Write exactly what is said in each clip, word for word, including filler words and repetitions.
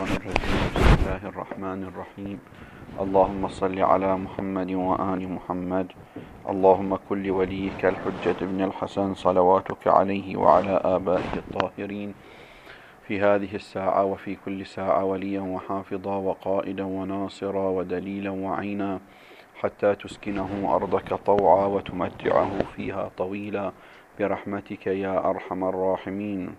الرجيم. بسم الله الرحمن الرحيم. اللهم صل على محمد وآل محمد. اللهم كل وليك الحجة ابن الحسن صلواتك عليه وعلى آبائه الطاهرين في هذه الساعة وفي كل ساعة وليا وحافظا وقائدا وناصرا ودليلا وعينا، حتى تسكنه أرضك طوعا وتمتعه فيها طويلا برحمتك يا أرحم الراحمين.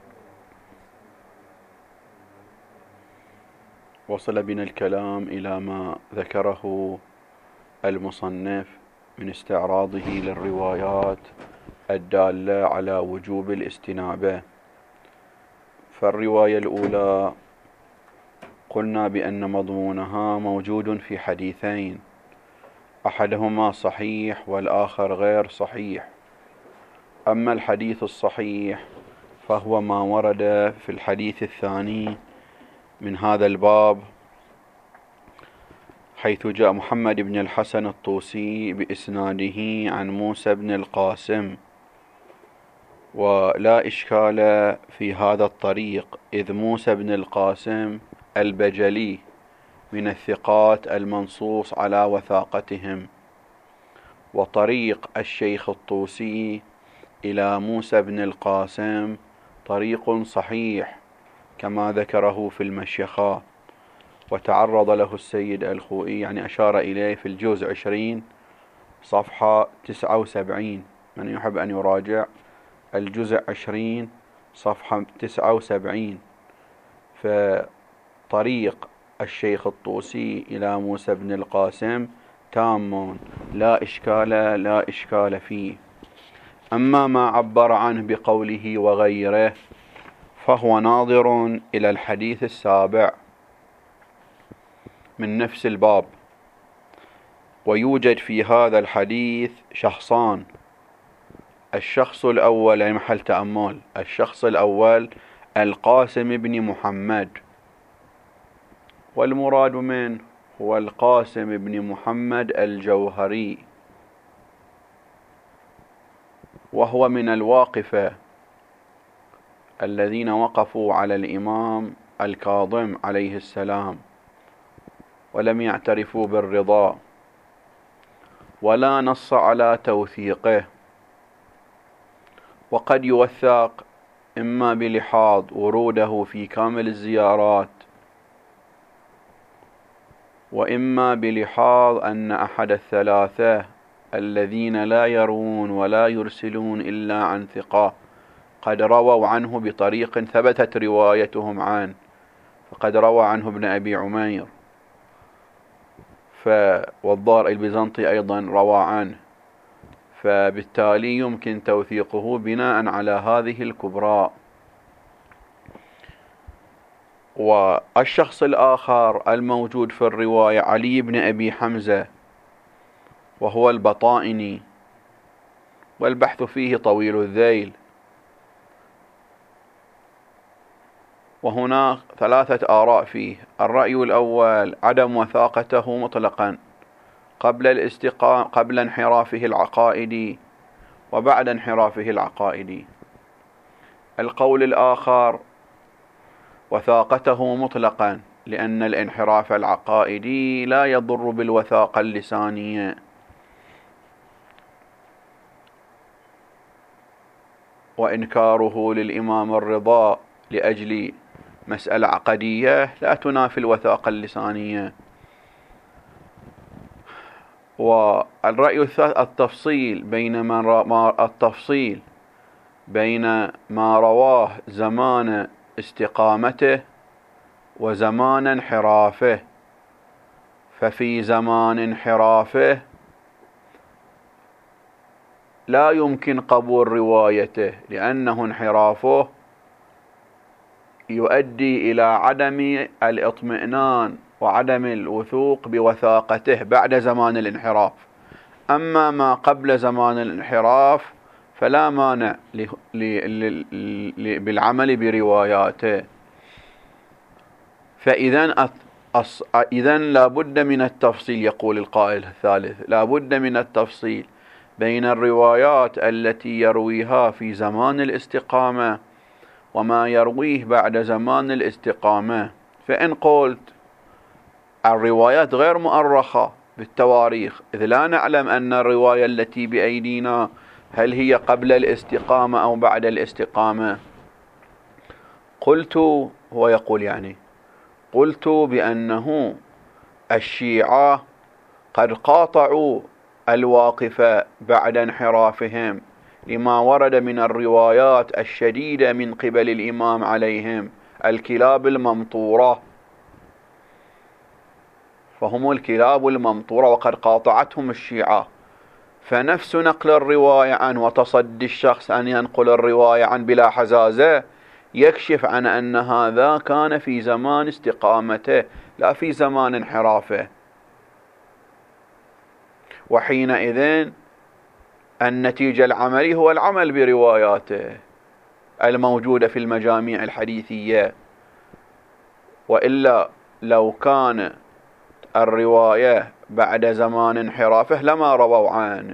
وصل بنا الكلام إلى ما ذكره المصنف من استعراضه للروايات الدالة على وجوب الاستنابة. فالرواية الأولى قلنا بأن مضمونها موجود في حديثين، أحدهما صحيح والآخر غير صحيح. أما الحديث الصحيح فهو ما ورد في الحديث الثاني من هذا الباب، حيث جاء محمد بن الحسن الطوسي بإسناده عن موسى بن القاسم، ولا إشكال في هذا الطريق، إذ موسى بن القاسم البجلي من الثقات المنصوص على وثاقتهم، وطريق الشيخ الطوسي إلى موسى بن القاسم طريق صحيح كما ذكره في المشيخة، وتعرض له السيد الخوئي، يعني أشار إليه في الجزء عشرين صفحة تسعة وسبعين. من يحب أن يراجع الجزء عشرين صفحة تسعة وسبعين، فطريق الشيخ الطوسي إلى موسى بن القاسم تام لا إشكال لا إشكال فيه. أما ما عبر عنه بقوله وغيره فهو ناظر إلى الحديث السابع من نفس الباب، ويوجد في هذا الحديث شخصان. الشخص الأول، يعني محل تأمل، الشخص الأول القاسم بن محمد، والمراد منه هو القاسم بن محمد الجوهري، وهو من الواقفة الذين وقفوا على الإمام الكاظم عليه السلام ولم يعترفوا بالرضا، ولا نص على توثيقه. وقد يوثق إما بلحاظ وروده في كامل الزيارات، وإما بلحاظ أن أحد الثلاثة الذين لا يروون ولا يرسلون إلا عن ثقة قد رووا عنه بطريق ثبتت روايتهم عنه، فقد روى عنه ابن أبي عمير، والضار البيزنطي أيضا روى عنه، فبالتالي يمكن توثيقه بناء على هذه الكبرى. والشخص الآخر الموجود في الرواية علي بن أبي حمزة، وهو البطائني، والبحث فيه طويل الذيل، وهناك ثلاثة آراء فيه. الرأي الأول عدم وثاقته مطلقا قبل الاستقامة قبل انحرافه العقائدي وبعد انحرافه العقائدي. القول الآخر وثاقته مطلقا، لأن الانحراف العقائدي لا يضر بالوثاقة اللسانية، وإنكاره للإمام الرضا لأجل مسألة عقدية لا تنافي الوثاقة اللسانية. والرأي الثالث التفصيل بين ما التفصيل بين ما رواه زمان استقامته وزمان انحرافه. ففي زمان انحرافه لا يمكن قبول روايته، لأنه انحرافه يؤدي إلى عدم الاطمئنان وعدم الوثوق بوثاقته بعد زمان الانحراف. أما ما قبل زمان الانحراف فلا مانع بالعمل برواياته. فإذا إذن لا بد من التفصيل، يقول القائل الثالث، لا بد من التفصيل بين الروايات التي يرويها في زمان الاستقامة وما يرويه بعد زمان الاستقامة. فإن قلت الروايات غير مؤرخة بالتواريخ، إذ لا نعلم أن الرواية التي بأيدينا هل هي قبل الاستقامة أو بعد الاستقامة، قلت، هو يقول يعني قلت بأنه الشيعة قد قاطعوا الواقفة بعد انحرافهم لما ورد من الروايات الشديدة من قبل الإمام عليهم، الكلاب الممطورة، فهم الكلاب الممطورة وقد قاطعتهم الشيعة. فنفس نقل الرواية عنه وتصدي الشخص أن ينقل الرواية عن بلا حزازة يكشف عن أن هذا كان في زمان استقامته لا في زمان انحرافه، وحينئذ النتيجة العملي هو العمل برواياته الموجودة في المجاميع الحديثية، وإلا لو كان الرواية بعد زمان انحرافه لما رووا عنه.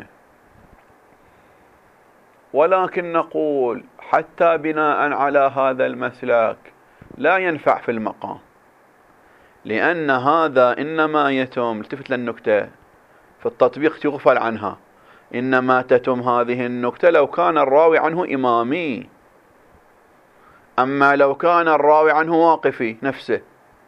ولكن نقول حتى بناء على هذا المسلك لا ينفع في المقام، لأن هذا إنما يتم، التفت للنكتة في التطبيق تغفل عنها، إنما تتم هذه النكتة لو كان الراوي عنه إمامي، أما لو كان الراوي عنه واقفي نفسه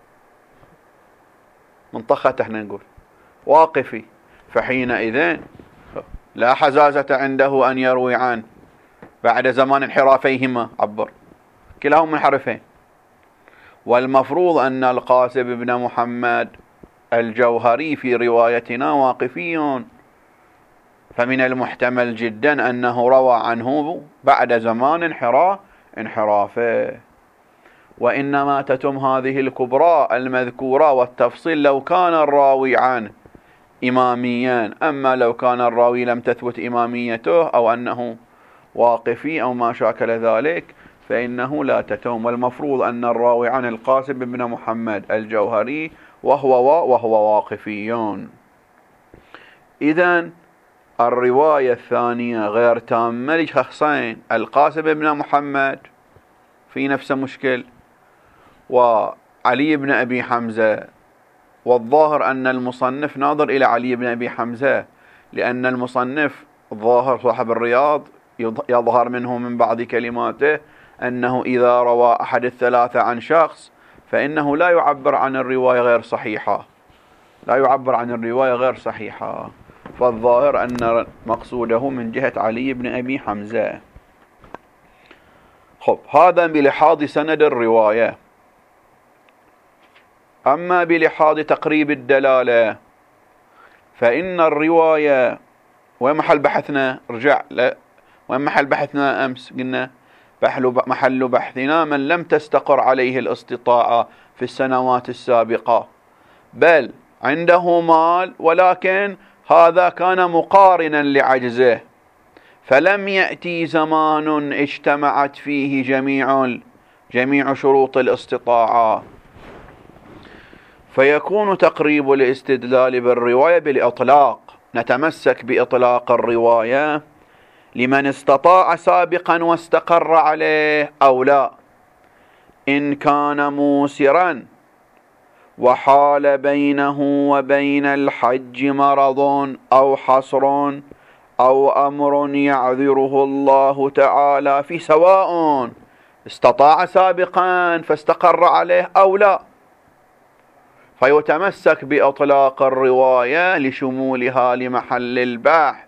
منطقة احنا نقول واقفي، فحينئذ لا حزازة عنده أن يروي عنه بعد زمان انحرافيهما، عبر كلاهما منحرفين. والمفروض أن القاسم بن محمد الجوهري في روايتنا واقفي، فمن المحتمل جدا أنه روى عنه بعد زمان انحراف انحرافه، وإنما تتم هذه الكبرى المذكورة والتفصيل لو كان الراوي عنه إماميا، أما لو كان الراوي لم تثبت إماميته أو أنه واقفي أو ما شاكل ذلك فإنه لا تتم. والمفروض أن الراوي عن القاسم بن محمد الجوهري وهو وهو واقفيون. إذن الرواية الثانية غير تامة لشخصين، القاسم بن محمد في نفس مشكل وعلي بن أبي حمزة، والظاهر أن المصنف ناظر إلى علي بن أبي حمزة، لأن المصنف الظاهر صاحب الرياض يظهر منه من بعض كلماته أنه إذا روى أحد الثلاثة عن شخص فإنه لا يعبر عن الرواية غير صحيحة، لا يعبر عن الرواية غير صحيحة، فالظاهر أن مقصوده من جهة علي بن أبي حمزة. خب، هذا بلحاظ سند الرواية. أما بلحاظ تقريب الدلالة فإن الرواية، وين محل بحثنا؟ رجع لا، وين محل بحثنا أمس؟ قلنا محل بحثنا من لم تستقر عليه الاستطاعة في السنوات السابقة، بل عنده مال ولكن هذا كان مقارنا لعجزه، فلم يأتي زمان اجتمعت فيه جميع جميع شروط الاستطاعة، فيكون تقريب الاستدلال بالرواية بالإطلاق. نتمسك بإطلاق الرواية لمن استطاع سابقا واستقر عليه أو لا، إن كان موسرا وحال بينه وبين الحج مرض أو حصر أو أمر يعذره الله تعالى في، سواء استطاع سابقا فاستقر عليه أو لا، فيتمسك بإطلاق الرواية لشمولها لمحل البحث،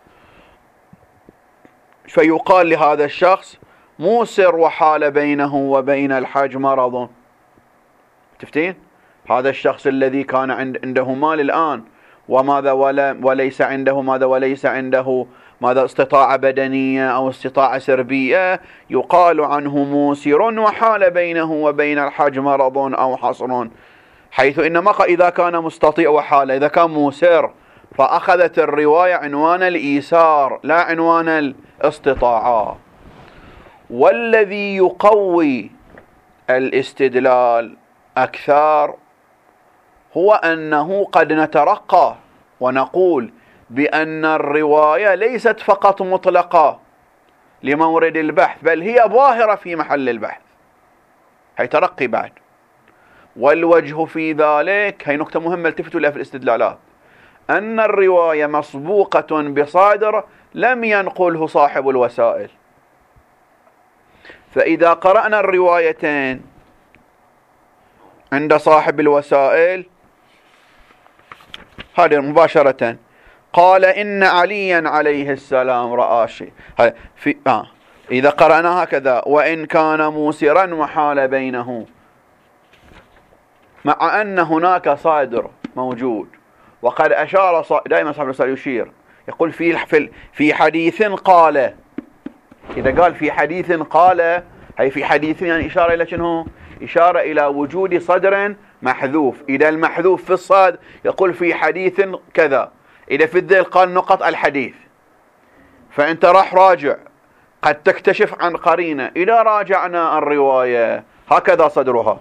فيقال لهذا الشخص موسر وحال بينه وبين الحج مرض. تفتين؟ هذا الشخص الذي كان عنده مال الآن وماذا ولا وليس عنده ماذا وليس عنده ماذا استطاعة بدنية أو استطاعة سربية، يقال عنه موسر وحال بينه وبين الحج مرض أو حصر، حيث إنما إذا كان مستطيع وحال، إذا كان موسر فأخذت الرواية عنوان الإيسار لا عنوان الاستطاعة. والذي يقوي الاستدلال أكثر هو أنه قد نترقى ونقول بأن الرواية ليست فقط مطلقة لمورد البحث، بل هي ظاهرة في محل البحث، هي ترقي بعد، والوجه في ذلك، هي نقطة مهمة التفتوا لها في الاستدلالات، أن الرواية مسبوقة بصادر لم ينقله صاحب الوسائل. فإذا قرأنا الروايتين عند صاحب الوسائل هذه مباشرة قال إن عليا عليه السلام رأى شيء في آه إذا قرأنا هكذا وإن كان موسرا وحال بينه، مع أن هناك صادر موجود، وقد أشار صا... دائما صاحب الوسائل يشير يقول في في حديث قال، إذا قال في حديث قال هي في حديث يعني إشارة إلى شنو؟ إشارة إلى وجود صدر محذوف. إذا المحذوف في الصاد يقول في حديث كذا، إذا في الذيل قال نقط الحديث، فأنت راح راجع قد تكتشف عن قرينة. إذا راجعنا الرواية هكذا صدرها: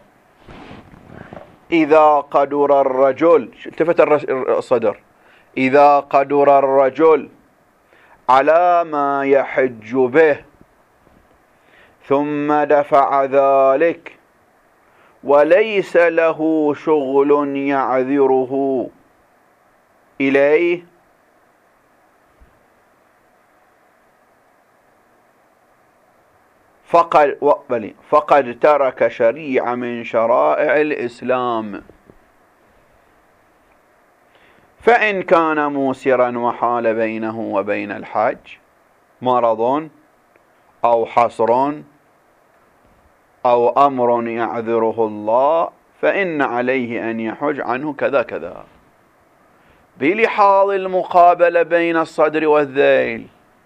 إذا قدر الرجل، التفت الصدر، إذا قدر الرجل على ما يحج به ثم دفع ذلك وليس له شغل يعذره إليه فقد فقد ترك شريعة من شرائع الإسلام. فإن كان موسرا وحال بينه وبين الحج مرض أو حصر أو أمر يعذره الله فإن عليه أن يحج عنه كذا كذا، بلحاظ المقابلة بين الصدر والذيل،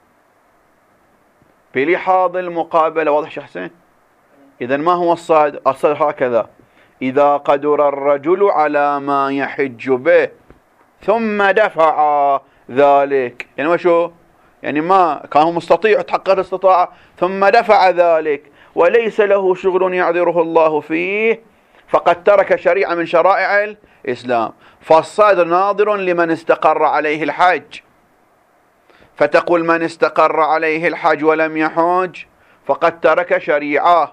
بلحاظ المقابلة. واضح شيخ حسين؟ إذن ما هو الصدر؟ الصدر هكذا: إذا قدر الرجل على ما يحج به ثم دفع ذلك، يعني ما شو؟ يعني ما كان مستطيع تحقق الاستطاعة ثم دفع ذلك وليس له شغل يعذره الله فيه فقد ترك شريعة من شرائع الإسلام. فالصدر ناظر لمن استقر عليه الحج، فتقول من استقر عليه الحج ولم يحج فقد ترك شريعة.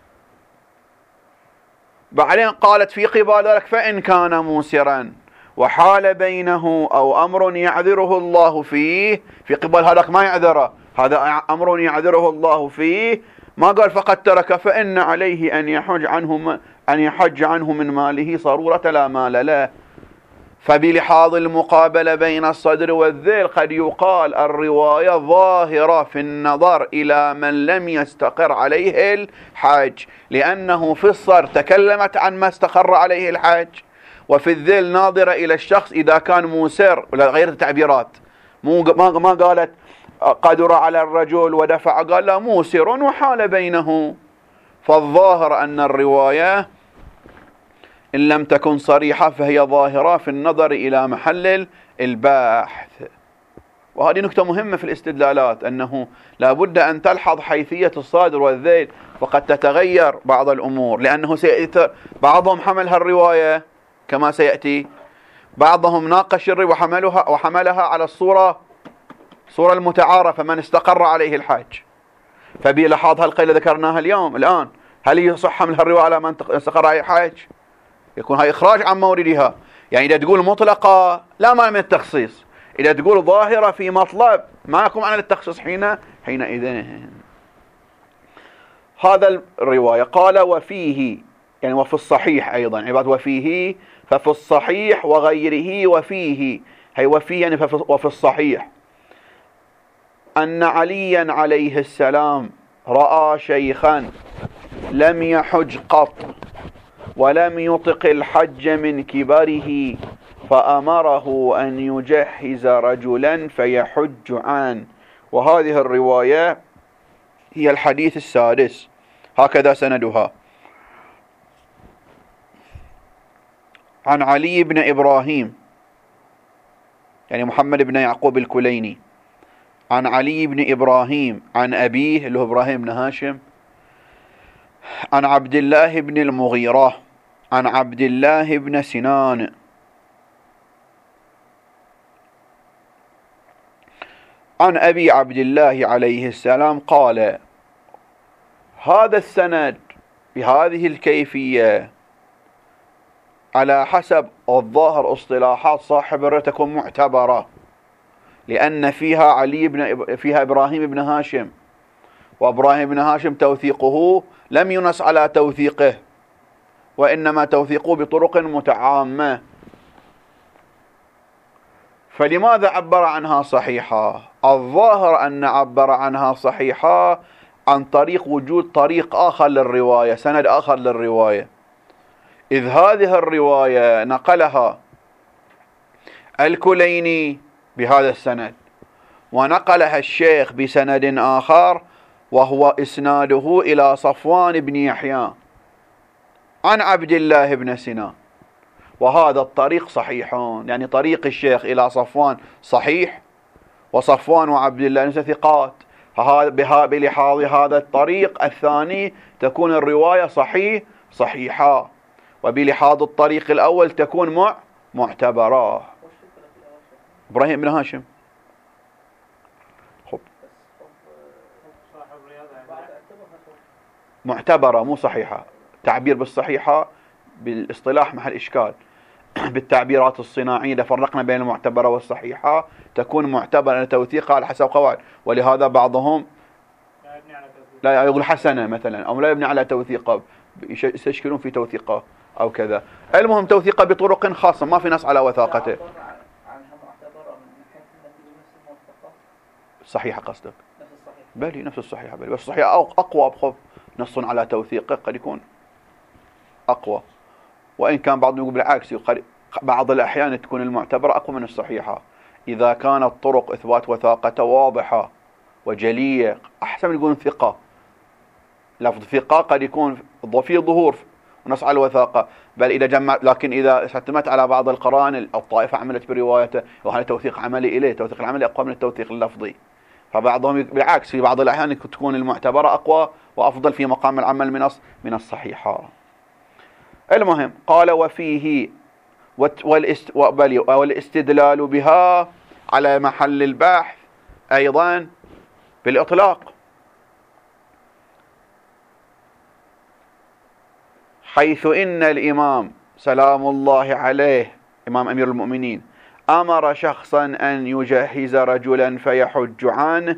بعدين قالت في قبال ذلك فإن كان موسرا وحال بينه أو أمر يعذره الله فيه، في قبال هذاك ما يعذره، هذا أمر يعذره الله فيه، ما قال فقد ترك، فإن عليه أن يحج عنه أن يحج عنه من ماله صرورة لا مال له. فبلحاظ المقابلة بين الصدر والذيل قد يقال الرواية ظاهرة في النظر إلى من لم يستقر عليه الحج، لأنه في الصدر تكلمت عن ما استقر عليه الحج، وفي الذيل ناظرة إلى الشخص إذا كان موسر ولا غير التعبيرات. مو ما قالت قدر على الرجل ودفع، قال لا موسر وحال بينه. فالظاهر أن الرواية إن لم تكن صريحة فهي ظاهرة في النظر إلى محل البحث. وهذه نكتة مهمة في الاستدلالات، أنه لا بد أن تلحظ حيثية الصادر والذيل، وقد تتغير بعض الأمور، لأنه سيأتي بعضهم حمل هالرواية كما سيأتي، بعضهم ناقش الرواية وحملها, وحملها على الصورة صورة المتعارفة من استقر عليه الحج. فبلحاظ هالقيلة ذكرناها اليوم الآن، هل يصح حمل هالرواية على من استقر عليه الحج؟ يكون هاي إخراج عن موردها. يعني إذا تقول مطلقة لا معنى من التخصيص، إذا تقول ظاهرة في مطلب ما يكون معنى للتخصيص حين حينئذ. هذا الرواية قال وفيه، يعني وفي الصحيح أيضا، عبارة وفيه ففي الصحيح وغيره وفيه، هي وفيه يعني وفي الصحيح، أن عليا عليه السلام رأى شيخا لم يحج قط ولم يطق الحج من كبره فأمره أن يجهز رجلا فيحج عنه. وهذه الرواية هي الحديث السادس، هكذا سندها. عن علي بن إبراهيم، يعني محمد بن يعقوب الكليني، عن علي بن إبراهيم عن أبيه اللي هو إبراهيم بن هاشم، عن عبد الله بن المغيرة عن عبد الله بن سنان عن أبي عبد الله عليه السلام قال: هذا السند بهذه الكيفية على حسب الظاهر اصطلاحات صاحب الرواية تكون معتبرة، لأن فيها علي بن فيها إبراهيم بن هاشم، وإبراهيم بن هاشم توثيقه لم ينص على توثيقه، وإنما توثيقه بطرق متعامة. فلماذا عبر عنها صحيحة؟ الظاهر أن عبر عنها صحيحة عن طريق وجود طريق آخر للرواية، سند آخر للرواية، إذ هذه الرواية نقلها الكليني بهذا السند، ونقلها الشيخ بسند آخر وهو إسناده إلى صفوان بن يحيى عن عبد الله بن سنان، وهذا الطريق صحيح، يعني طريق الشيخ إلى صفوان صحيح، وصفوان وعبد الله ثقات، بلحاظ هذا الطريق الثاني تكون الرواية صحيح صحيحة، وبلحاظ الطريق الأول تكون مع معتبرة. إبراهيم بن هاشم خب. معتبرة مو صحيحة، تعبير بالصحيحة بالاصطلاح محل إشكال. بالتعبيرات الصناعية إذا فرقنا بين المعتبرة والصحيحة تكون معتبرة توثيقها على حسب قواعد، ولهذا بعضهم لا يقول حسنة مثلا أو لا يبني على توثيقه، يستشكلون في توثيقه أو كذا. المهم توثيقه بطرق خاصة ما في نص على وثاقته. صحيحة قصدك؟ بلي نفس الصحيحة، بلي بس الصحيحة أقوى بخف، نص على توثيقه قد يكون أقوى، وإن كان بعضهم يقول بالعكس، بعض الأحيان تكون المعتبرة أقوى من الصحيحة إذا كانت طرق إثبات وثاقته واضحة وجلية، أحسن يقولون ثقة. لفظ ثقة قد يكون في ظهور ونص على الوثاقة، بل إذا جمع، لكن إذا اعتمدت على بعض القرائن الطائفة عملت بروايته وهذا توثيق عملي إليه، توثيق العملي أقوى من التوثيق اللفظي، فبعضهم بالعكس في بعض الأحيان تكون المعتبرة أقوى وأفضل في مقام العمل من من الصحيحة. المهم قال وفيه والاستدلال بها على محل البحث أيضا بالإطلاق، حيث إن الإمام سلام الله عليه إمام أمير المؤمنين أمر شخصا أن يجهز رجلا فيحج عنه،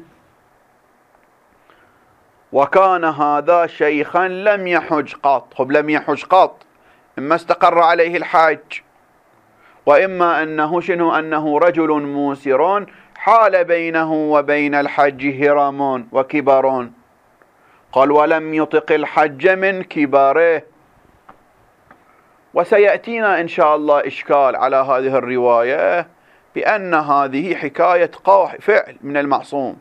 وكان هذا شيخا لم يحج قط. خب لم يحج قط، إما استقر عليه الحج، وإما أنه شنو أنه رجل موسر حال بينه وبين الحج هرم وكبر، قال ولم يطق الحج من كباره. وسيأتينا إن شاء الله إشكال على هذه الرواية بأن هذه حكاية قول فعل من المعصوم،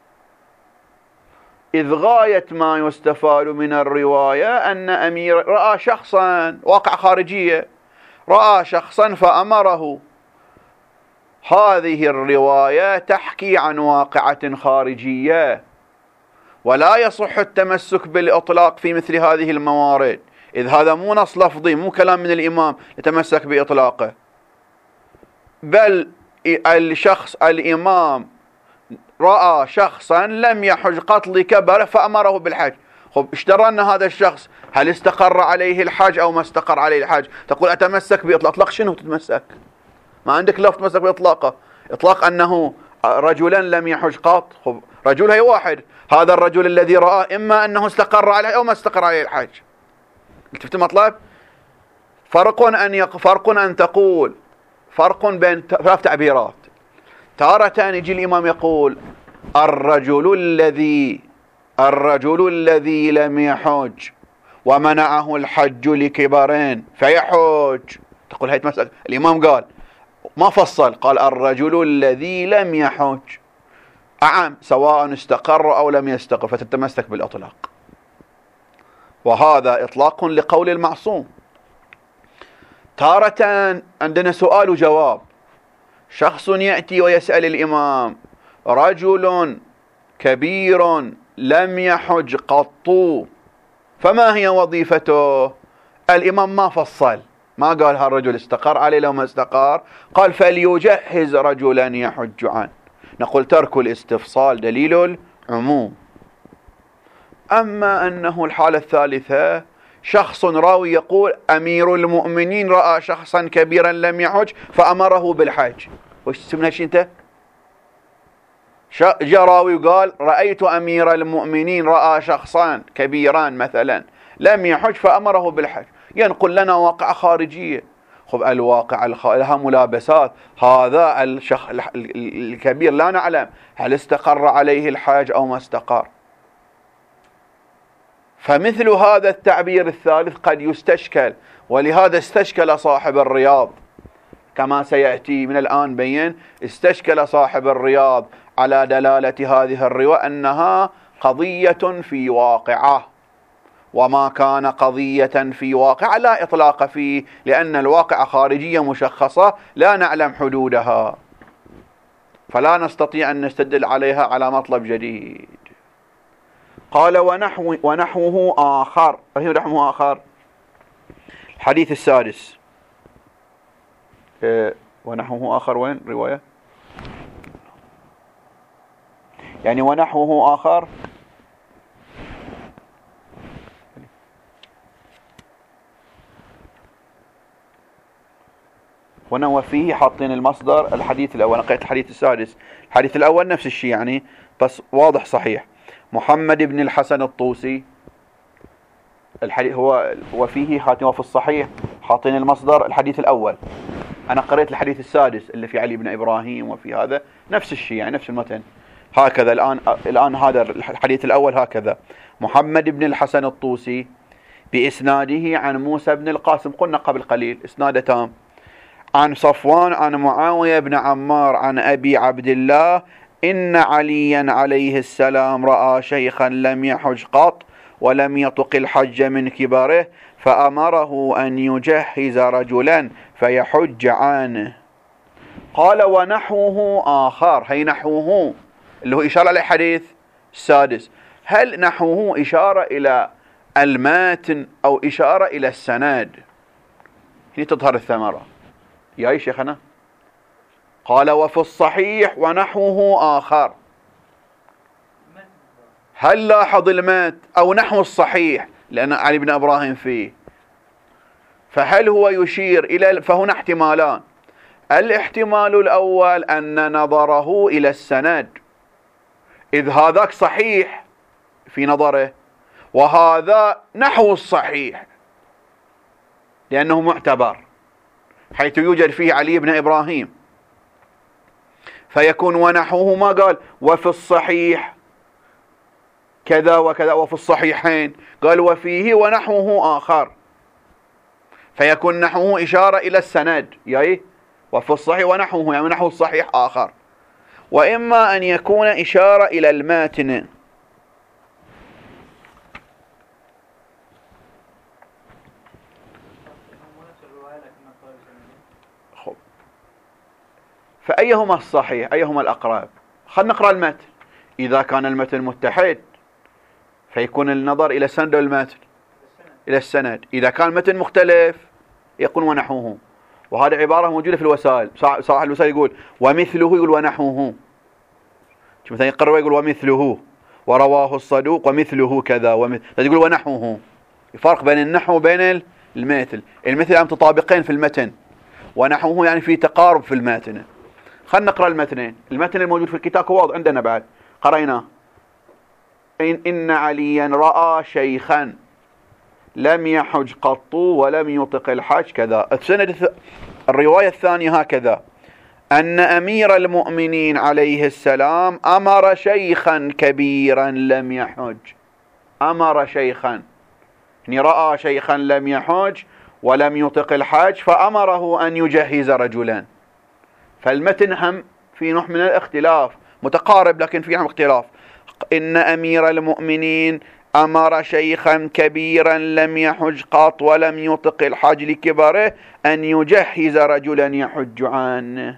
إذ غاية ما يستفاد من الرواية أن أمير رأى شخصا، واقع خارجية، رأى شخصا فأمره. هذه الرواية تحكي عن واقعة خارجية، ولا يصح التمسك بالإطلاق في مثل هذه الموارد، إذ هذا مو نص لفظي، مو كلام من الإمام يتمسك بإطلاقه، بل الشخص الإمام رأى شخصا لم يحج قط لكبره فأمره بالحج. خب اشترى أن هذا الشخص هل استقر عليه الحج أو ما استقر عليه الحج؟ تقول أتمسك بإطلاق. إطلاق شنو تتمسك؟ ما عندك لفظ تمسك بإطلاقه. إطلاق أنه رجلا لم يحج قط، خب رجل هي واحد، هذا الرجل الذي رآه إما أنه استقر عليه أو ما استقر عليه الحج. شفت مطلب؟ فرق أن يق... فرق أن تقول فرق بين ثلاث تعبيرات. تارة يجي الإمام يقول الرجل الذي الرجل الذي لم يحج ومنعه الحج لكبرين فيحج، تقول هي تمسك. الإمام قال ما فصل، قال الرجل الذي لم يحج أعم، سواء استقر أو لم يستقر، فتتمسك بالإطلاق، وهذا إطلاق لقول المعصوم. تارة عندنا سؤال وجواب، شخص يأتي ويسأل الإمام رجل كبير لم يحج قط فما هي وظيفته؟ الإمام ما فصل، ما قال هالرجل استقر عليه لو ما استقر، قال فليجهز رجلا يحج عنه. نقول ترك الاستفصال دليل العموم. أما أنه الحالة الثالثة شخص راوي يقول أمير المؤمنين رأى شخصا كبيرا لم يحج فأمره بالحج، وش تسمى شي أنت؟ جاء راوي وقال رأيت أمير المؤمنين رأى شخصا كبيرا مثلا لم يحج فأمره بالحج، ينقل لنا واقع خارجية. خب الواقع الخ... لها ملابسات. هذا الشخص الكبير لا نعلم هل استقر عليه الحج أو ما استقر. فمثل هذا التعبير الثالث قد يستشكل، ولهذا استشكل صاحب الرياض كما سيأتي من الآن بين. استشكل صاحب الرياض على دلالة هذه الرواية أنها قضية في واقعة، وما كان قضية في واقع لا إطلاق فيه، لأن الواقع خارجية مشخصة لا نعلم حدودها، فلا نستطيع أن نستدل عليها على مطلب جديد. قال ونحو ونحوه آخر. هي نحوه آخر الحديث السادس. إيه ونحوه آخر وين رواية؟ يعني ونحوه آخر هنا وفيه حاطين المصدر الحديث الأول. نقيت الحديث السادس، الحديث الأول نفس الشيء يعني بس واضح صحيح. محمد بن الحسن الطوسي الحديث هو وفيه حاطين وفي الصحيح حاطين المصدر الحديث الأول. أنا قريت الحديث السادس اللي في علي بن إبراهيم وفي هذا نفس الشيء يعني نفس المتن هكذا. الآن الآن هذا الحديث الأول هكذا. محمد بن الحسن الطوسي بإسناده عن موسى بن القاسم، قلنا قبل قليل إسناد تام، عن صفوان عن معاوية بن عمار عن أبي عبد الله إن عليا عليه السلام رأى شيخا لم يحج قط ولم يطق الحج من كبره فأمره أن يجهز رجلا فيحج عنه. قال ونحوه آخر. هي نحوه اللي هو إشارة على الحديث السادس. هل نحوه إشارة إلى الماتن أو إشارة إلى السند؟ هنا تظهر الثمرة يا شيخنا. قال وفي الصحيح ونحوه آخر. هل لاحظ المات أو نحو الصحيح لأن علي بن إبراهيم فيه، فهل هو يشير إلى، فهنا احتمالان. الاحتمال الأول أن نظره إلى السند، إذ هذاك صحيح في نظره وهذا نحو الصحيح لأنه معتبر حيث يوجد فيه علي بن إبراهيم، فيكون ونحوه ما قال وفي الصحيح كذا وكذا وفي الصحيحين، قال وفيه ونحوه آخر، فيكون نحوه إشارة إلى السند يعني وفي الصحيح ونحوه يعني نحو الصحيح آخر. وإما أن يكون إشارة إلى الماتن. فأيهما الصحيح أيهما الأقرب؟ خلنا نقرأ المتن. إذا كان المتن متحد فيكون النظر إلى السند والمتن إلى السند. إذا كان المتن مختلف يكون ونحوه، وهذه عبارة موجودة في الوسائل. صاحب الوسائل يقول ومثله، يقول ونحوه. مثلا يقرأ يقول ومثله ورواه الصدوق ومثله كذا ومثل، يقول ونحوه. الفرق بين النحو وبين المثل. المثل يعني متطابقين في المتن، ونحوه يعني في تقارب في المتن. خلنا نقرأ المتنين. المتن الموجود في الكتاب واضح عندنا بعد قرأناه. إن, إن عليا رأى شيخا لم يحج قط ولم يطق الحج كذا. السند الرواية الثانية هكذا أن أمير المؤمنين عليه السلام أمر شيخا كبيرا لم يحج. أمر شيخا يعني رأى شيخا لم يحج ولم يطق الحج فأمره أن يجهز رجلا. فالمتن هم في نوع من الاختلاف، متقارب لكن في نوع اختلاف. إن أمير المؤمنين أمر شيخا كبيرا لم يحج قط ولم يطق الحج لكبره أن يجهز رجلا يحج عنه.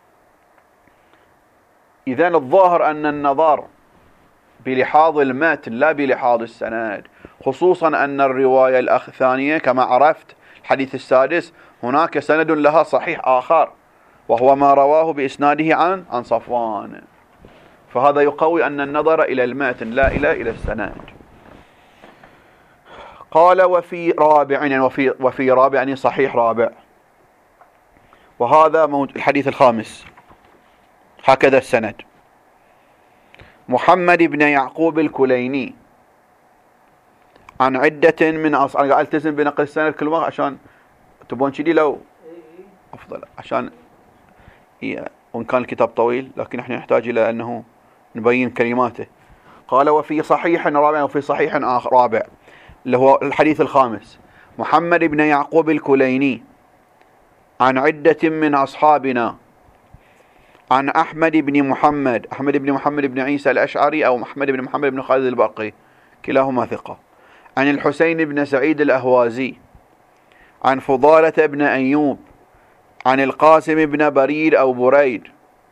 إذن الظاهر أن النظر بلحاظ المتن لا بلحاظ السند، خصوصا أن الرواية الثانية كما عرفت الحديث السادس هناك سند لها صحيح آخر وهو ما رواه بإسناده عن عن صفوان، فهذا يقوي أن النظر إلى المتن لا إلى إلى السند. قال وفي رابع، يعني وفي, وفي رابع يعني صحيح رابع، وهذا الحديث الخامس، هكذا السند. محمد بن يعقوب الكليني عن عدة من أصحاب، أنا ألتزم بنقل السند كل مرة عشان تبون كذي لو أفضل، عشان وإن كان الكتاب طويل لكن احنا نحتاج إلى أنه نبين كلماته. قال وفي صحيح رابع، وفي صحيح آخر رابع اللي هو الحديث الخامس، محمد بن يعقوب الكليني عن عدة من أصحابنا عن أحمد بن محمد، أحمد بن محمد بن عيسى الأشعري أو محمد بن محمد بن خالد الباقي كلاهما ثقة، عن الحسين بن سعيد الأهوازي عن فضالة بن أيوب عن القاسم بن بريد أو بريد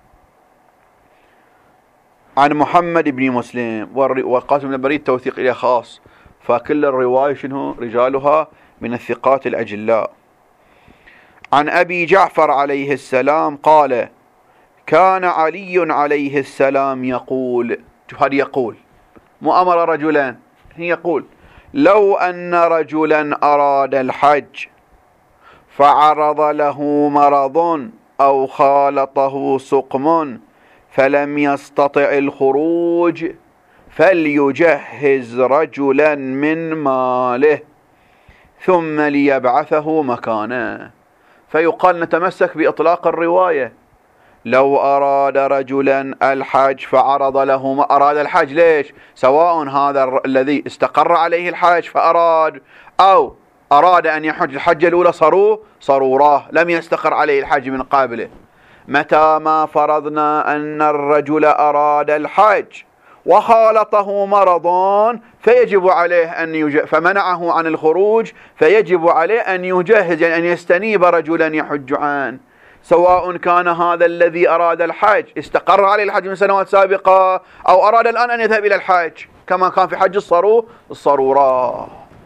عن محمد بن مسلم، والقاسم بن بريد توثيق إليه خاص، فكل الرواية شنو رجالها من الثقات الأجلاء. عن أبي جعفر عليه السلام قال كان علي عليه السلام يقول، شوف هذا يقول مو أمر رجلان، هي يقول لو أن رجلا أراد الحج فعرض له مرض أو خالطه سقم فلم يستطع الخروج فليجهز رجلا من ماله ثم ليبعثه مكانه. فيقال نتمسك بإطلاق الرواية، لو أراد رجلا الحج فعرض له ما أراد الحج، ليش؟ سواء هذا الذي استقر عليه الحج فأراد أو أراد أن يحج الحجة الأولى صاروا صروراه لم يستقر عليه الحج من قبله. متى ما فرضنا أن الرجل أراد الحج وخالطه مرض فيجب عليه أن يجهز، فمنعه عن الخروج فيجب عليه أن يجهز، يعني أن يستنيب رجلا يحج عنه، سواء كان هذا الذي أراد الحج استقر عليه الحج من سنوات سابقة أو أراد الآن أن يذهب إلى الحج كما كان في حج الصرو الصرورة.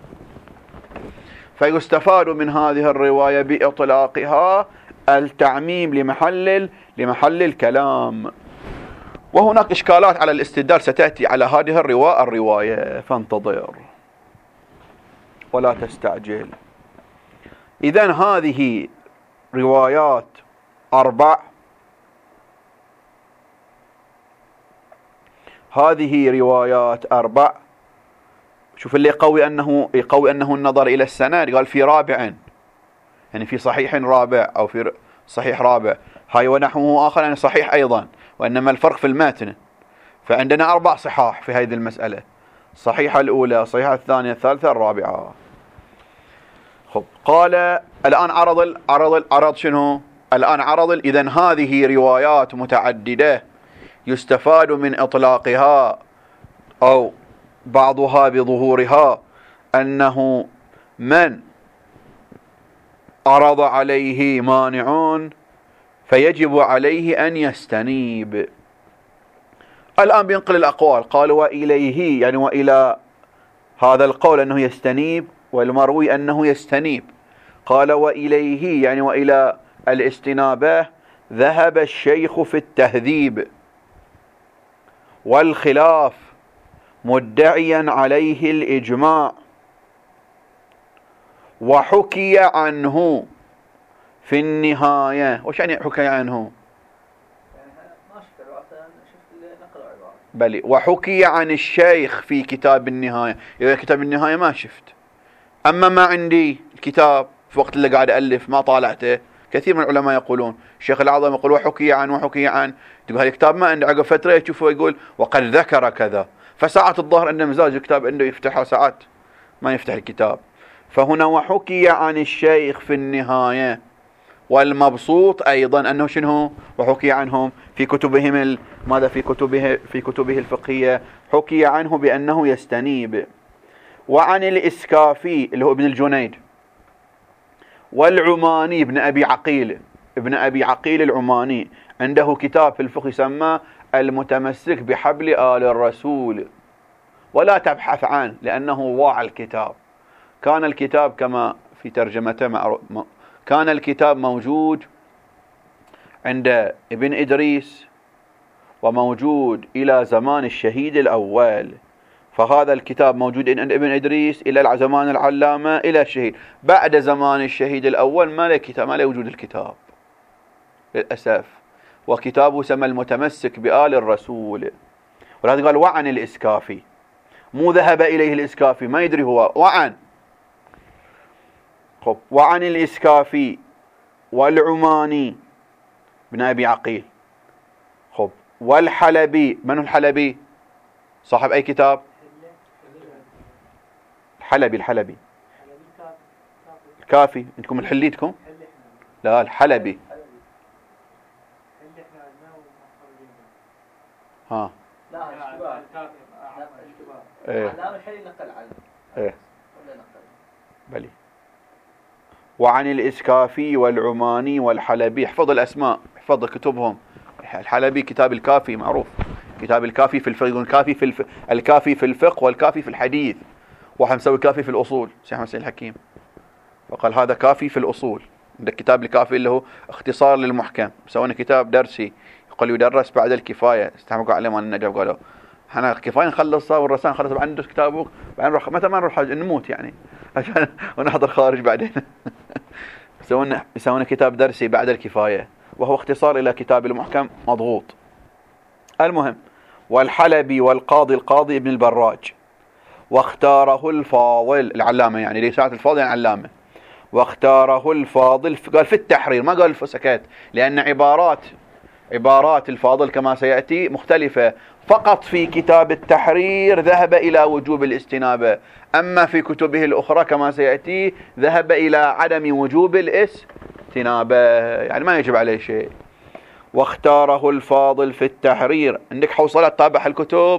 فيستفاد من هذه الرواية بإطلاقها التعميم لمحل لمحل الكلام. وهناك إشكالات على الاستدلال ستأتي على هذه الرواية الرواية فانتظر ولا تستعجل. إذن هذه روايات أربع، هذه روايات أربع. شوف اللي يقوي أنه يقوي أنه النظر إلى السند، قال في رابع، يعني في صحيح رابع أو في صحيح رابع، هاي ونحوه آخر يعني صحيح أيضا، وإنما الفرق في المتن. فعندنا أربع صحاح في هذه المسألة، صحيحة الأولى، صحيحة الثانية، الثالثة، الرابعة. خب قال الآن عرض عرض عرض شنو؟ الآن عرض إذن هذه روايات متعددة يستفاد من إطلاقها أو بعضها بظهورها أنه من عرض عليه مانع فيجب عليه أن يستنيب. الآن بينقل الأقوال، قال وإليه يعني وإلى هذا القول أنه يستنيب، والمروي أنه يستنيب. قال وإليه يعني وإلى الاستنابة ذهب الشيخ في التهذيب والخلاف مدعيا عليه الإجماع، وحكي عنه في النهاية. وش يعني حكي عنه؟ بلي وحكي عن الشيخ في كتاب النهاية. إذا كتاب النهاية ما شفت، أما ما عندي الكتاب في وقت اللي قاعد ألف ما طالعته. كثير من العلماء يقولون الشيخ الأعظم يقول وحكي عن وحكي عن، تقول هذا الكتاب ما عنده، عقب فترة يشوفه يقول وقد ذكر كذا، فساعات الظهر عنده مزاج الكتاب عنده يفتحه، ساعات ما يفتح الكتاب. فهنا وحكي عن الشيخ في النهاية، والمبسوط أيضا أنه شنو وحكي عنهم في كتبهم ماذا في كتبه في كتبه الفقهية، حكي عنه بأنه يستنيب. وعن الإسكافي اللي هو ابن الجنيد، والعماني ابن أبي عقيل، ابن أبي عقيل العماني عنده كتاب في الفقه يسمى المتمسك بحبل آل الرسول، ولا تبحث عنه لأنه ضاع الكتاب. كان الكتاب كما في ترجمته مع كان الكتاب موجود عند ابن إدريس وموجود إلى زمان الشهيد الأول، فهذا الكتاب موجود عند ابن إدريس إلى زمان العلامة إلى الشهيد. بعد زمان الشهيد الأول ما له كتاب، ما له وجود الكتاب للأسف. وكتابه سمى المتمسك بآل الرسول، ولهذا قال وعن الإسكافي، مو ذهب إليه الإسكافي، ما يدري هو وعن. خب وعن الإسكافي والعماني بن أبي عقيل. خب والحلبي، من هو الحلبي؟ صاحب أي كتاب؟ الحلبي الحلبي الكافي. عندكم الحليتكم؟ لا الحلبي. ها لا اشتباه. ايه علامة الحلي نقل عنه. ايه بلي. وعن الإسكافي والعماني والحلبي. احفظ الأسماء، احفظ كتبهم. الحلبي كتاب الكافي معروف، كتاب الكافي في الفقه، الكافي في الف... الكافي في الفقه والكافي في الحديث. واحد مسوي كافي في الأصول سيد حسين الحكيم، فقال هذا كافي في الأصول. عندك كتاب الكافي اللي هو اختصار للمحكم، مسوينا كتاب درسي يقول يدرس بعد الكفاية. استحمقوا عليه مال النجف، قالوا احنا الكفاية نخلصها والرسائل نخلص، بعدين ندرس كتابه، بعدين نروح متى ما نروح نموت يعني عشان ونحضر خارج بعدين. يسوون يسوون كتاب درسي بعد الكفاية، وهو اختصار إلى كتاب المحكم مضغوط. المهم والحلبي والقاضي، القاضي ابن البراج. واختاره الفاضل العلامة، يعني رسالة الفاضل يعني علامة. واختاره الفاضل، قال في التحرير، ما قال سكت، لأن عبارات عبارات الفاضل كما سيأتي مختلفة. فقط في كتاب التحرير ذهب إلى وجوب الاستنابة، أما في كتبه الأخرى كما سيأتي ذهب إلى عدم وجوب الاستنابة، يعني ما يجب عليه شيء. واختاره الفاضل في التحرير. عندك حوصلة طابع الكتب.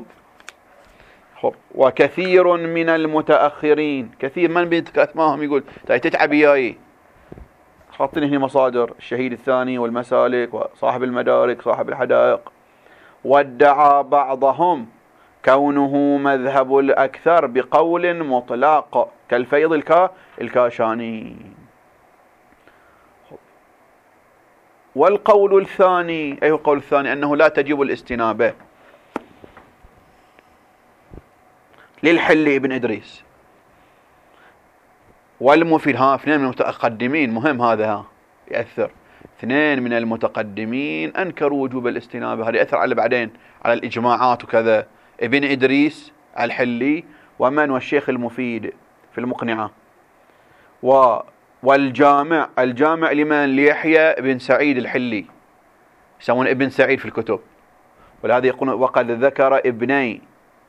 وكثير من المتأخرين، كثير من بيذكر اسمائهم يقول تتعب وياي، حاطين هنا مصادر الشهيد الثاني والمسالك وصاحب المدارك صاحب الحدائق. وادعى بعضهم كونه مذهب الأكثر بقول مطلق كالفيض الكا الكاشاني. والقول الثاني، أي القول الثاني؟ أنه لا تجب الاستنابة للحلي ابن إدريس والمفيد. ها اثنين من المتقدمين، مهم هذا ها يأثر، اثنين من المتقدمين أنكروا وجوب الاستنابة. هذا يأثر على بعدين على الإجماعات وكذا. ابن إدريس الحلي ومن والشيخ المفيد في المقنعة. و والجامع، الجامع لمن؟ ليحيى بن سعيد الحلي، يسمون ابن سعيد في الكتب، ولهذا يقولون وقد ذكر ابني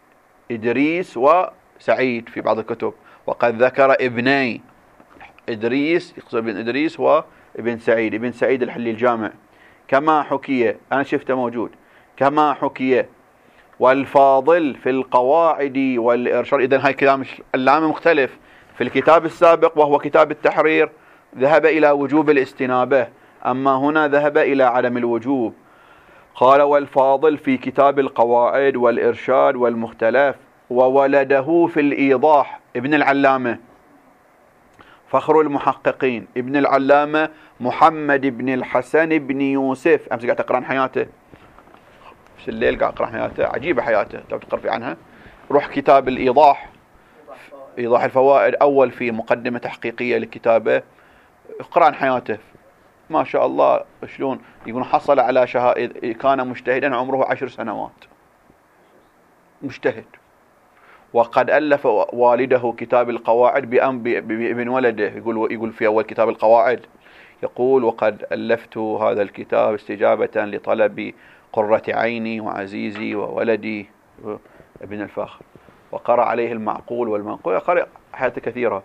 إدريس وسعيد في بعض الكتب، وقد ذكر ابني إدريس، يقصد ابن إدريس وابن سعيد، ابن سعيد الحلي الجامع. كما حكي، أنا شفته موجود، كما حكي. والفاضل في القواعد والإرشاد. إذن هاي كلام العلامة مختلف. في الكتاب السابق وهو كتاب التحرير ذهب إلى وجوب الاستنابة، أما هنا ذهب إلى عدم الوجوب. قال والفاضل في كتاب القواعد والإرشاد والمختلف. وولده في الإيضاح ابن العلامة فخر المحققين ابن العلامة محمد بن الحسن بن يوسف. أمس قاعد أقرأ عن حياته في الليل، قاعد أقرأ حياته، عجيبة حياته لو تقرأ في عنها. روح كتاب الإيضاح، إيضاح الفوائد، أول في مقدمة تحقيقية لكتابه، اقرأ عن حياته ما شاء الله شلون يقول حصل على شهادة، كان مجتهدا عمره عشر سنوات مجتهد. وقد ألف والده كتاب القواعد بابن ولده، يقول يقول في أول كتاب القواعد يقول وقد ألفت هذا الكتاب استجابة لطلب قرة عيني وعزيزي وولدي ابن الفاخر. وقرأ عليه المعقول والمنقول، قرأ حياته كثيرة.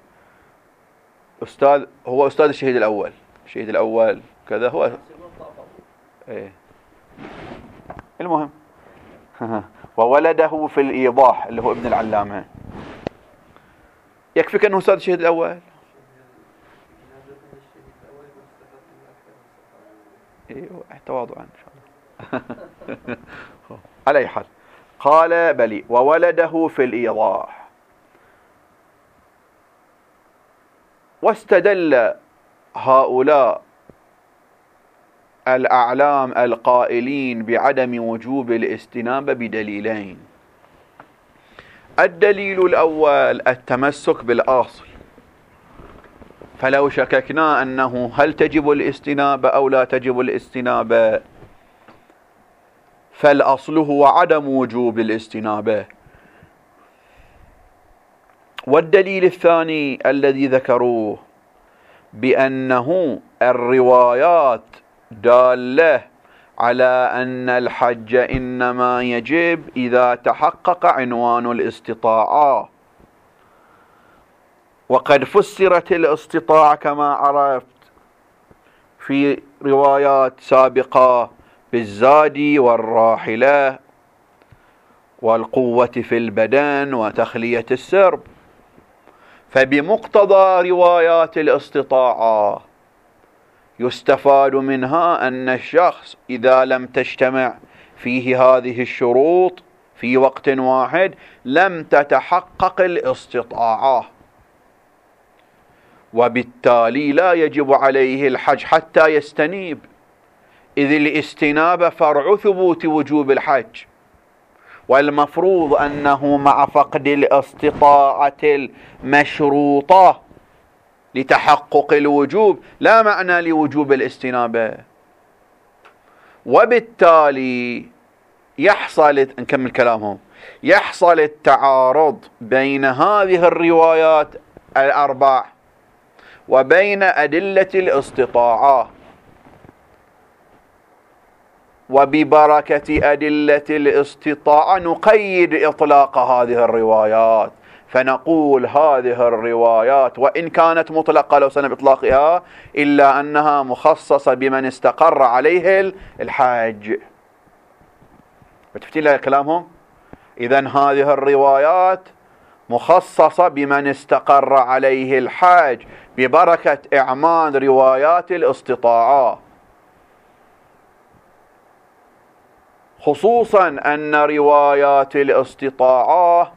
أستاذ، هو أستاذ الشهيد الأول، الشهيد الأول كذا هو إيه. المهم وولده في الإيضاح اللي هو ابن العلامة. يكفيك أنه أستاذ الشهيد الأول. ايوه تواضعا ان شاء الله. على اي حال قال بلي وولده في الإيضاح. واستدل هؤلاء الأعلام القائلين بعدم وجوب الاستنابة بدليلين. الدليل الأول التمسك بالأصل، فلو شككنا أنه هل تجب الاستنابة أو لا تجب الاستنابة فالأصل هو عدم وجوب الاستنابة. والدليل الثاني الذي ذكروه بأنه الروايات دالة على أن الحج إنما يجب إذا تحقق عنوان الاستطاعة، وقد فسرت الاستطاعة كما عرفت في روايات سابقة بالزاد والراحلة والقوة في البدن وتخلية السرب. فبمقتضى روايات الاستطاعة يستفاد منها أن الشخص إذا لم تجتمع فيه هذه الشروط في وقت واحد لم تتحقق الاستطاعة، وبالتالي لا يجب عليه الحج حتى يستنيب، إذ الاستنابة فرع ثبوت وجوب الحج، والمفروض أنه مع فقد الاستطاعة المشروطة لتحقق الوجوب لا معنى لوجوب الاستنابة. وبالتالي يحصل، نكمل كلامهم، يحصل التعارض بين هذه الروايات الأربع وبين أدلة الاستطاعة، وببركة أدلة الاستطاعة نقيد إطلاق هذه الروايات، فنقول هذه الروايات وإن كانت مطلقة لو سنة إطلاقها إلا أنها مخصصة بمن استقر عليه الحاج. بتفتين لها كلامهم؟ إذن هذه الروايات مخصصة بمن استقر عليه الحاج ببركة إعمال روايات الاستطاعة، خصوصا أن روايات الاستطاعة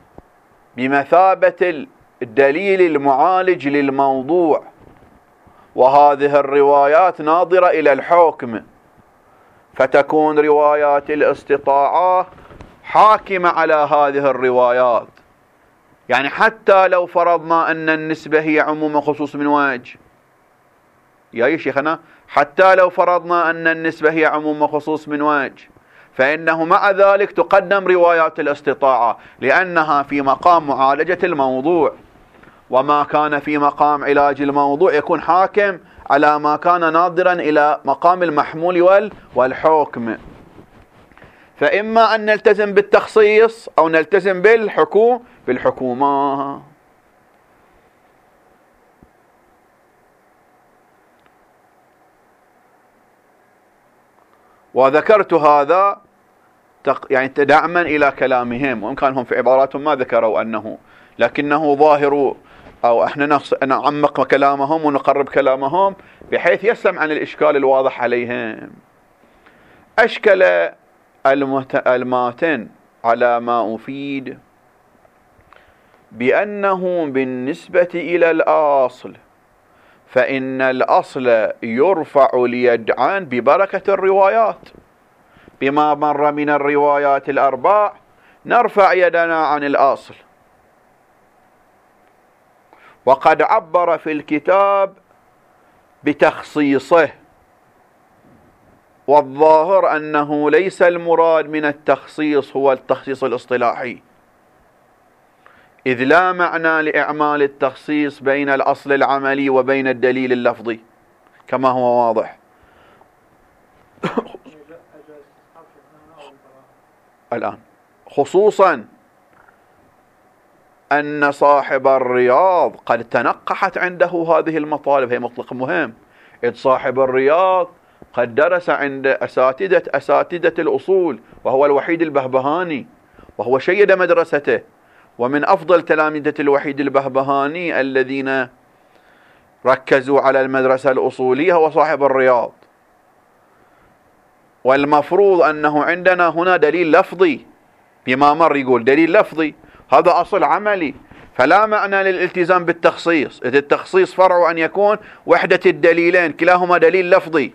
بمثابة الدليل المعالج للموضوع، وهذه الروايات ناظرة إلى الحكم، فتكون روايات الاستطاعة حاكمة على هذه الروايات. يعني حتى لو فرضنا أن النسبة هي عموم خصوص من وجه، يا شيخنا، حتى لو فرضنا أن النسبة هي عموم خصوص من وجه، فإنه مع ذلك تقدم روايات الاستطاعة لأنها في مقام معالجة الموضوع، وما كان في مقام علاج الموضوع يكون حاكم على ما كان ناظرا إلى مقام المحمول والحكم. فإما أن نلتزم بالتخصيص أو نلتزم بالحكوم بالحكومة. وذكرت هذا يعني تدعما إلى كلامهم، وإن كان هم في عباراتهم ما ذكروا أنه، لكنه ظاهر، أو احنا نعمق كلامهم ونقرب كلامهم بحيث يسلم عن الإشكال الواضح عليهم. أشكل الماتن على ما أفيد بأنه بالنسبة إلى الأصل فإن الأصل يرفع ليدعان ببركة الروايات، بما مر من الروايات الأربع نرفع يدنا عن الأصل. وقد عبر في الكتاب بتخصيصه، والظاهر أنه ليس المراد من التخصيص هو التخصيص الاصطلاحي، إذ لا معنى لإعمال التخصيص بين الأصل العملي وبين الدليل اللفظي كما هو واضح. الآن خصوصا أن صاحب الرياض قد تنقحت عنده هذه المطالب، هي مطلق مهم، إذ صاحب الرياض قد درس عند أساتذة أساتذة الأصول، وهو الوحيد البهبهاني، وهو شيد مدرسته، ومن أفضل تلامذة الوحيد البهبهاني الذين ركزوا على المدرسة الأصولية هو صاحب الرياض. والمفروض أنه عندنا هنا دليل لفظي، بما مر يقول دليل لفظي، هذا أصل عملي، فلا معنى للالتزام بالتخصيص، إذ التخصيص فرع أن يكون وحدة الدليلين كلاهما دليل لفظي،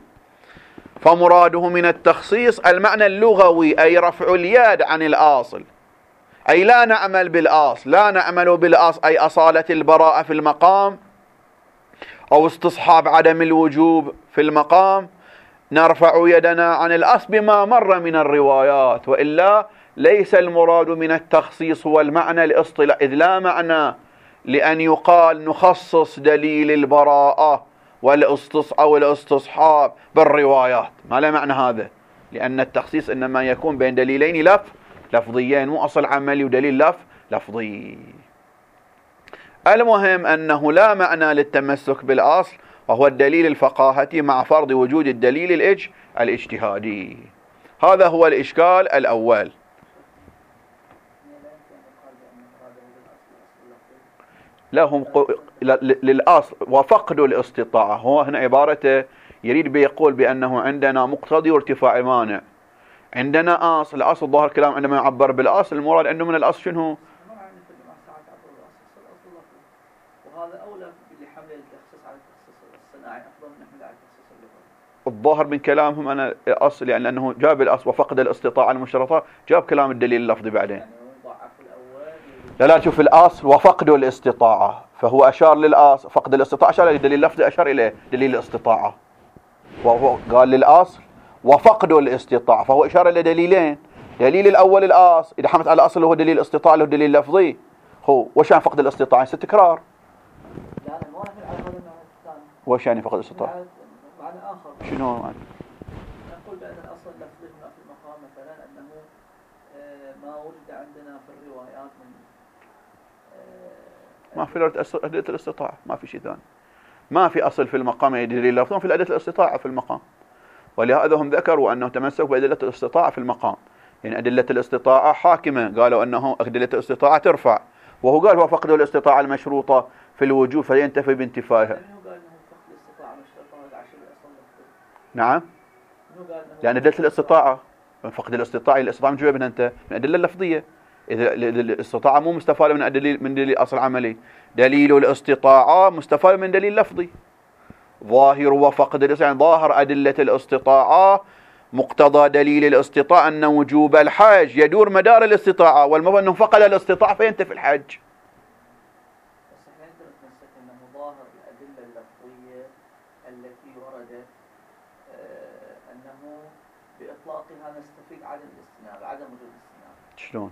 فمراده من التخصيص المعنى اللغوي، أي رفع اليد عن الأصل، أي لا نعمل بالأصل، لا نعمل بالأصل أي أصالة البراءة في المقام أو استصحاب عدم الوجوب في المقام، نرفع يدنا عن الأصل بما مر من الروايات، وإلا ليس المراد من التخصيص هو المعنى الاصطلاحي، إذ لا معنى لأن يقال نخصص دليل البراءة أو الاستصحاب بالروايات، ما لا معنى هذا، لأن التخصيص إنما يكون بين دليلين لف لفظيين، مو أصل عملي ودليل لف لفظي. المهم أنه لا معنى للتمسك بالأصل وهو الدليل الفقاهتي مع فرض وجود الدليل الإج الاجتهادي. هذا هو الإشكال الأول. لهم ق... للأصل وفقد الاستطاعة، هو هنا عبارته يريد بيقول بأنه عندنا مقتضي وارتفاع المانع، عندنا أصل، الأصل ظاهر كلام عندما يعبر بالأصل المراد عنده من الأصل شنو؟ وهذا أولى لحمل التخصيص على التخصيص الصناعي أفضل من حمل على التخصيص اللغوي. الظاهر من كلامهم أنا الأصل يعني أنه جاب الأصل وفقد الاستطاعة المشترطة، جاب كلام الدليل اللفظي بعدين. يعني لا لا شوف الأصل وفقد الاستطاعة، فهو أشار للأصل، فقد الاستطاعة أشار إلى الدليل اللفظي، أشار إليه دليل الاستطاعة، وهو قال للأصل وفقد الاستطاعة، فهو إشارة إلى دليلين، دليل الأول الأصل إذا حملت على الأصل هو دليل الاستطاعة اللي هو دليل لفظي، هو وشان فقد الاستطاعة يصير تكرار. لا أنا ما أحمل على هذا المعنى الثاني. وش يعني فقد الاستطاعة؟ معنى آخر. شنو هو معنى؟ نقول بأن الأصل اللفظي هنا في المقام مثلا أنه ما وجد عندنا في الروايات من ما في أدلة الاستطاعة، ما في شيء ثاني، ما في أصل في المقام دليل لفظي، في أدلة الاستطاعة في المقام، ولهذا هم ذكروا أنه تمسكوا بأدلة الاستطاعة في المقام، يعني أدلة الاستطاعة حاكمة، قالوا أنه أدلة الاستطاعة ترفع، وهو قال هو فقد الاستطاعة المشروطة في الوجوب فينتفي بانتفائها. نعم، لأن أدلة الاستطاعة فقد الاستطاعة الاستطاعة من جوابنا أنت من أدلة اللفظية، إذا الاستطاعة مو مستفادة من دليل من دليل أصل عملي، دليل الاستطاعة مستفاد من دليل لفظي. ظاهر وفقد الاستطاعة، يعني ظاهر أدلة الاستطاعة مقتضى دليل الاستطاعة أن وجوب الحج يدور مدار الاستطاعة، والمفروض أنه فقد الاستطاعة فينتفي الحج. بس احنا انت بتمسك انه ظاهر الأدلة اللفظية التي وردت آه أنه بإطلاقها نستفيد عدم الاستناب، عدم وجود الاستناب. شلون؟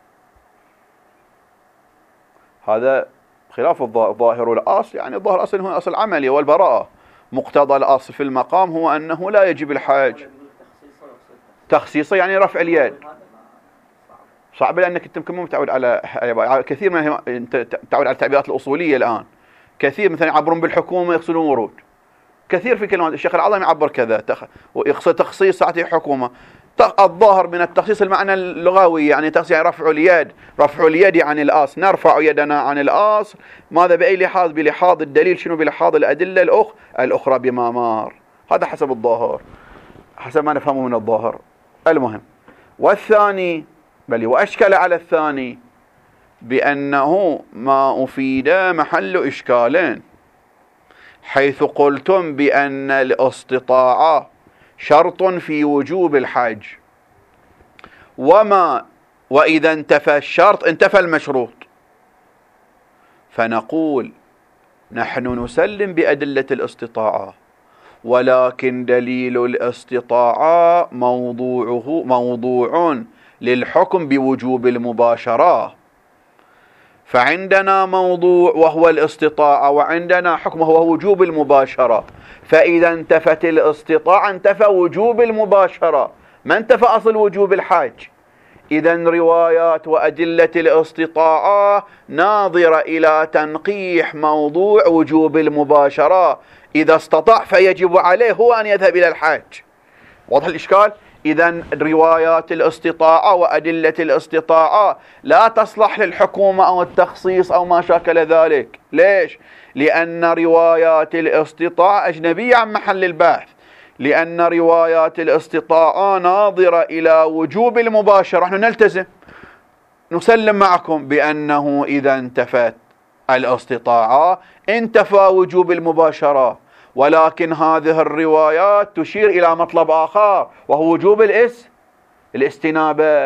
هذا خلاف الظاهر والأصل، يعني الظاهر الأصل هو أصل عملي والبراءة، مقتضى الأصل في المقام هو أنه لا يجب الحج. تخصيصه يعني رفع اليد صعب، لأنك أنت يمكن مو متعود على كثير من أنت تعود على التعبيرات الأصولية الآن، كثير مثلا يعبرون بالحكومة يقصدون ورود، كثير في كلمات الشيخ العظم يعبر كذا ويقصد تخصيص ساعة حكومة. الظاهر من التخصيص المعنى اللغوي يعني تخصيص يعني رفع اليد، رفع اليد عن الأصل، نرفع يدنا عن الأصل، ماذا بأي لحاظ؟ بلحاظ الدليل، شنو؟ بلحاظ الأدلة الأخ الأخرى بما مار، هذا حسب الظاهر، حسب ما نفهمه من الظاهر. المهم، والثاني بل وأشكل على الثاني بأنه ما أفيد محل إشكالين، حيث قلتم بأن الاستطاعة شرط في وجوب الحج، وما وإذا انتفى الشرط انتفى المشروط، فنقول نحن نسلم بأدلة الاستطاعة، ولكن دليل الاستطاعة موضوعه موضوع للحكم بوجوب المباشرة، فعندنا موضوع وهو الاستطاعة، وعندنا حكم وهو وجوب المباشرة، فإذا انتفت الاستطاعة انتفى وجوب المباشرة، ما انتفى أصل وجوب الحج. إذا روايات وأدلة الاستطاعة ناظرة إلى تنقيح موضوع وجوب المباشرة، إذا استطاع فيجب عليه هو أن يذهب إلى الحج. واضح الإشكال؟ إذا روايات الاستطاعة وأدلة الاستطاعة لا تصلح للحكومة أو التخصيص أو ما شاكل ذلك. ليش؟ لأن روايات الاستطاعة أجنبية عن محل البحث، لأن روايات الاستطاعة ناظرة إلى وجوب المباشرة. نحن نلتزم نسلم معكم بأنه إذا انتفت الاستطاعة انتفى وجوب المباشرة، ولكن هذه الروايات تشير إلى مطلب آخر وهو وجوب الاس الاستنابة،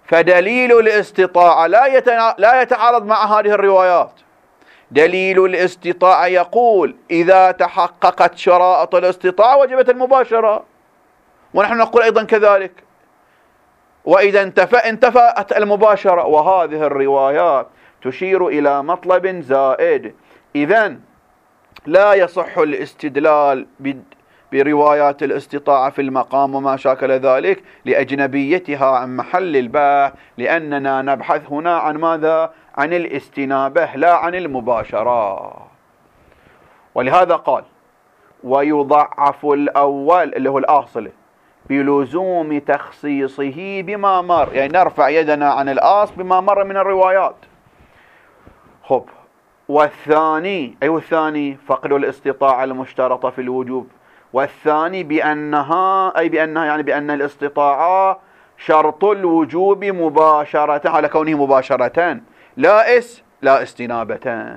فدليل الاستطاعة لا يتعارض مع هذه الروايات. دليل الاستطاعة يقول إذا تحققت شرائط الاستطاعة وجبت المباشرة، ونحن نقول أيضا كذلك، وإذا انتفى انتفت المباشرة. وهذه الروايات تشير إلى مطلب زائد. إذن لا يصح الاستدلال بروايات الاستطاعة في المقام وما شاكل ذلك لأجنبيتها عن محل البحث، لأننا نبحث هنا عن ماذا؟ عن الاستنابة لا عن المباشرة. ولهذا قال ويضعف الأول اللي هو الآصل بلزوم تخصيصه بما مر، يعني نرفع يدنا عن الآصل بما مر من الروايات. خب والثاني أي والثاني فقد الاستطاعة المشترطة في الوجوب، والثاني بأنها أي بأنها يعني بأن الاستطاعة شرط الوجوب مباشرة على كونه مباشرة لا اس لا استنابة.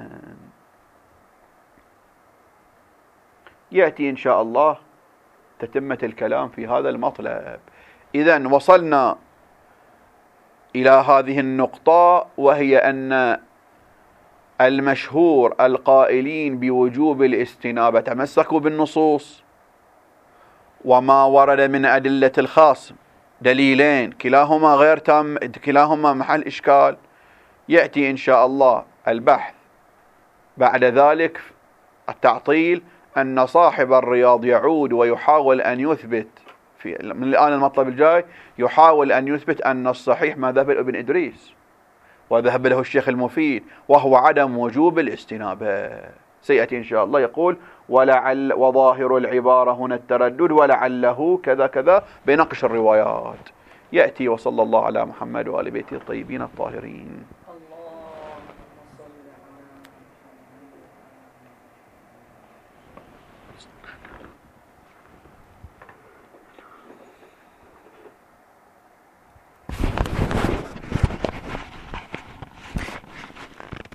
يأتي إن شاء الله تتمة الكلام في هذا المطلب. إذن وصلنا إلى هذه النقطة، وهي أن المشهور القائلين بوجوب الاستنابة تمسكوا بالنصوص وما ورد من أدلة الخاص، دليلين كلاهما غير تام، كلاهما محل إشكال. يأتي إن شاء الله البحث بعد ذلك التعطيل أن صاحب الرياض يعود ويحاول أن يثبت في من الآن المطلب الجاي يحاول أن يثبت أن الصحيح ما ذهب ابن إدريس وذهب له الشيخ المفيد، وهو عدم وجوب الاستنابة. سيأتي إن شاء الله يقول ولعل وظاهر العبارة هنا التردد ولعله كذا كذا بنقش الروايات. يأتي. وصلى الله على محمد وآل بيته الطيبين الطاهرين.